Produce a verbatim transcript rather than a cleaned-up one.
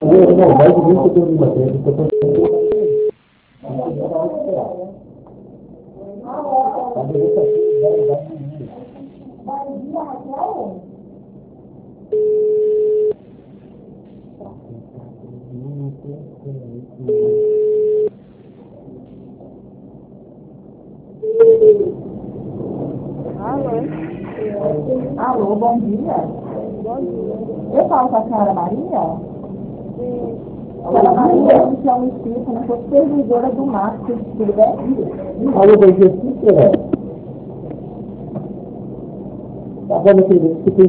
Eu não vai de mim que eu estou batendo, que eu estou Alô, bom dia. Bom dia. Eu falo com a senhora Maria? Sim. Senhora Maria, eu me chamo Cícero, eu sou supervisora do marketing, tudo bem? Alô, bom dia, sim, senhora. Tá bom, meu querido,